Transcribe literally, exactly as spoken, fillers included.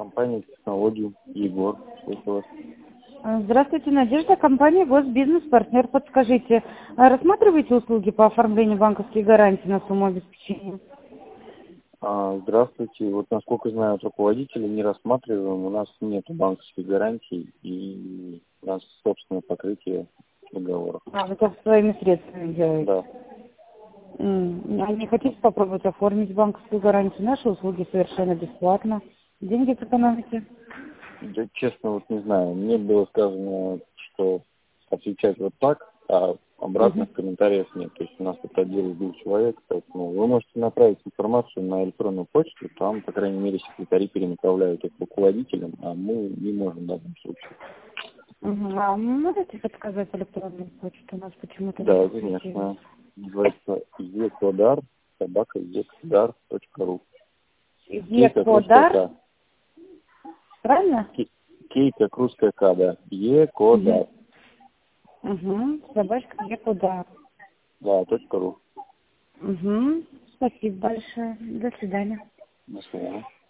Компания технологий, Егор. Слушаю вас. Здравствуйте, Надежда, компания Госбизнес-партнер. Подскажите, а рассматриваете услуги по оформлению банковских гарантий на сумму обеспечения? А, здравствуйте. Вот насколько знаю, от руководителя не рассматриваем. У нас нет банковских гарантий и у нас собственное покрытие договора. А, вы только своими средствами делаете? Да. М, А не хотите попробовать оформить банковскую гарантию? Наши услуги совершенно бесплатно. Деньги сэкономите. Я, честно, вот не знаю. Мне было сказано, что отвечать вот так, а обратных Мгм. комментариев нет. То есть у нас тут отдел двух человек, поэтому вы можете направить информацию на электронную почту, там, по крайней мере, секретари перенаправляют их руководителям, а мы не можем в данном случае. Мгм. А можете подсказать электронную почту? У нас почему-то не Да, засветилось. конечно. Называется екодар, собака екодар точка ру. Кей как русская Екодар, К. правильно? Кей Кей как русская К, да. Екодар. Угу. Собачка Екодар. Да, точка ру. Угу. Спасибо большое. До свидания. До свидания.